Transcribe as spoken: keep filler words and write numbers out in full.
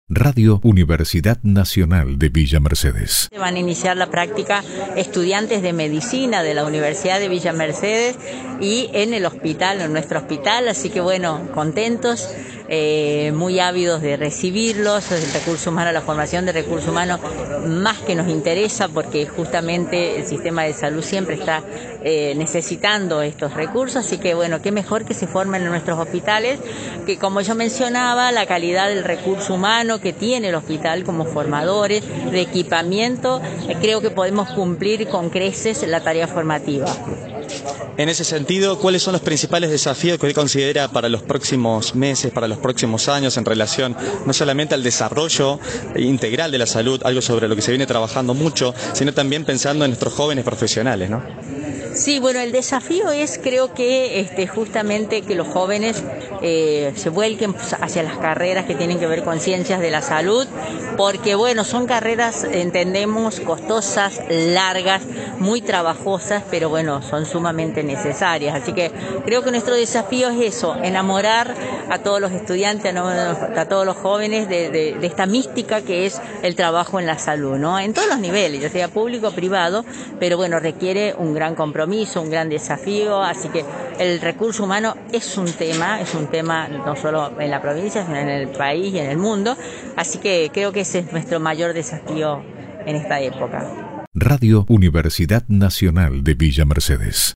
Radio Universidad Nacional de Villa Mercedes. Van a iniciar la práctica estudiantes de medicina de la Universidad de Villa Mercedes y en el hospital, en nuestro hospital, así que bueno, contentos, eh, muy ávidos de recibirlos. El recurso humano, la formación de recursos humanos más que nos interesa porque justamente el sistema de salud siempre está eh, necesitando estos recursos, así que bueno, qué mejor que se formen en nuestros hospitales, que como yo mencionaba, la calidad del recurso humano que tiene el hospital como formadores de equipamiento, eh, creo que podemos cumplir con creces la tarea formativa. En ese sentido, ¿cuáles son los principales desafíos que usted considera para los próximos meses, para los próximos años en relación no solamente al desarrollo integral de la salud, algo sobre lo que se viene trabajando mucho, sino también pensando en nuestros jóvenes profesionales, ¿no? Sí, bueno, el desafío es, creo que este, justamente que los jóvenes eh, se vuelquen hacia las carreras que tienen que ver con ciencias de la salud, porque bueno, son carreras, entendemos, costosas, largas, muy trabajosas, pero bueno, son sumamente necesarias. Así que creo que nuestro desafío es eso, enamorar a todos los estudiantes, a todos los jóvenes de, de, de esta mística que es el trabajo en la salud, ¿no? En todos los niveles, ya sea público o privado, pero bueno, requiere un gran compromiso, un gran desafío, así que el recurso humano es un tema, es un tema no solo en la provincia, sino en el país y en el mundo, así que creo que ese es nuestro mayor desafío en esta época. Radio Universidad Nacional de Villa Mercedes.